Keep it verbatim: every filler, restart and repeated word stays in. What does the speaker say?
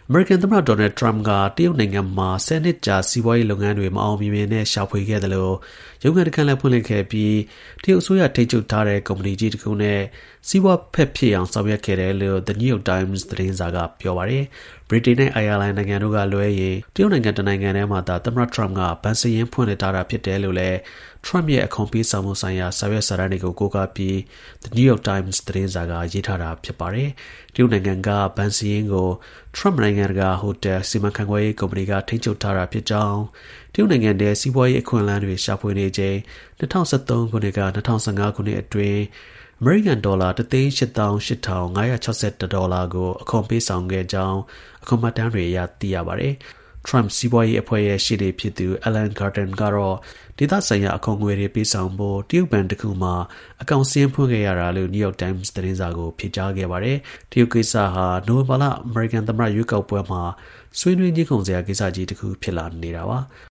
American သမ္မတ Donald Trump ကတရုတ်နိုင်ငံမှာဆယ်နှစ်ကြာစီးပွားရေးလုပ်ငန်းတွေမအောင်မြင်မြင်နဲ့ရှာဖွေခဲ့တယ်လို့ရုံးခန်းတစ်ခန်းလည်းဖွင့်လှစ်ခဲ့ပြီးတရုတ်အစိုးရထိန်းချုပ်ထားတဲ့ကုမ္ပဏီကြီးတစ်ခုနဲ့စီးပွားဖက်ဖြစ်အောင်ဆောင်ရွက်ခဲ့တယ်လို့ The New York Times သတင်းစာကပြောပါတယ်ဗြိတိန်နဲ့အိုင်ယာလန်နိုင်ငံတို့ကလွဲရင်တရုတ်နိုင်ငံတစ်နိုင်ငံထဲမှာသာသမ္မတ Trump ကဘဏ်စာရင်းဖွင့်လှစ်ထားတာဖြစ်တယ်လို့လည်း Trump ရဲ့အခွန်ပေးဆောင်မှုဆိုင်ရာစာရွက်စာတမ်းတွေကိုကိုးကားပြီး The New York Times သတင်းစာကရေးထားတာဖြစ်ပါတယ်တရုတ်နိုင်ငံကဘဏ်စာရင်းကို Trump နိုင်ငံတကာဟိုတယ်စီမံခန့်ခွဲရေးကုမ္ပဏီကထိန်းချုပ်ထားတာဖြစ်ကြောင်းတရုတ်နိုင်ငံထဲစီးပွားရေးအခွင့်အလမ်းတွေရှာဖွေနေချိန်၂၀၁၃ခုနှစ်က၂၀၁၅ခုနှစ်အတွင်းအမေရိကန်ဒေါ်လာတစ်သိန်းရှစ်သောင်းရှစ်ထောင်ငါးရာခြောက်ဆယ်တစ်ဒေါ်လာကိုအခွန်ပေးဆောင်ခဲ့ကြောင်းအခွန်မှတ်တမ်းတွေအရသိရပါတယ်။ Trump စီးပွားရေးအဖွဲ့ရဲ့ရှေ့နေဖြစ်သူ Alan Garten ကတော့ဒေသဆိုင်ရာအခွန်ငွေတွေပေးဆောင်ဖို့တရုတ်ဘဏ်တစ်ခုမှာအကောင့်စာရင်းဖွင့်ခဲ့ရတာလို့ New York Times သတင်းစာကိုဖြေကြားခဲ့ပါတယ်။တရုတ်ကိစ္စဟာနိုဝင်ဘာလအမေရိကန်သမ္မတရွေးကောက်ပွဲမှာဆွေးနွေးငြင်းခုန်စရာကိစ္စကြီးတစ်ခုဖြစ်လာနေတာပါ။